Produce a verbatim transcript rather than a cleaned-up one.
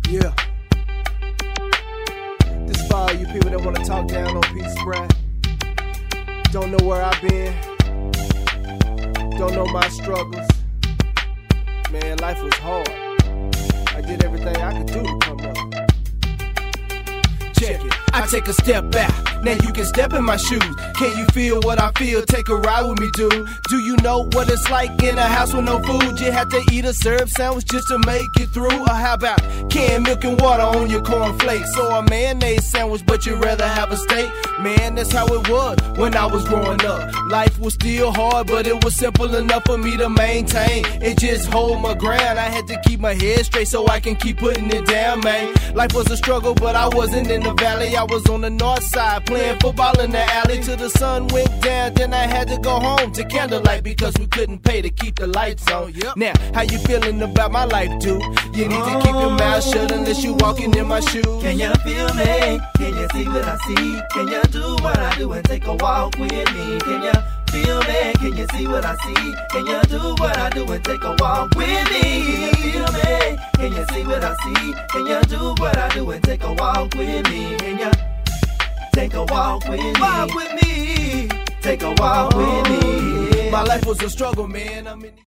Yeah. This for all you people that wanna talk down on Peace Brad. Don't know where I've been. Don't know my struggles. Man, life was hard. I did everything I could do to come up. Check it. I take a step back, now you can step in my shoes. Can you feel what I feel? Take a ride with me, dude. Do you know what it's like in a house with no food? You have to eat a syrup sandwich just to make it through. Or how about canned milk and water on your cornflakes? Or a mayonnaise sandwich, but you'd rather have a steak? Man, that's how it was when I was growing up. Life was still hard, but it was simple enough for me to maintain. It just hold my ground. I had to keep my head straight so I can keep putting it down, man. Life was a struggle, but I wasn't in the valley. I was on the north side playing football in the alley till the sun went down. Then I had to go home to candlelight because we couldn't pay to keep the lights on. Yep. Now, how you feeling about my life, dude? You need to keep your mouth shut unless you walking in my shoes. Can you feel me? Can you see what I see? Can you do what I do and take a walk with me? Can you feel me? Can you see what I see? Can you do what I do and take a walk with me? Can you feel me? Can you see what I see? Can you do what I do and take a walk with me? Can you take a walk with me? Walk with me. Take a walk with me. My life was a struggle, man. I mean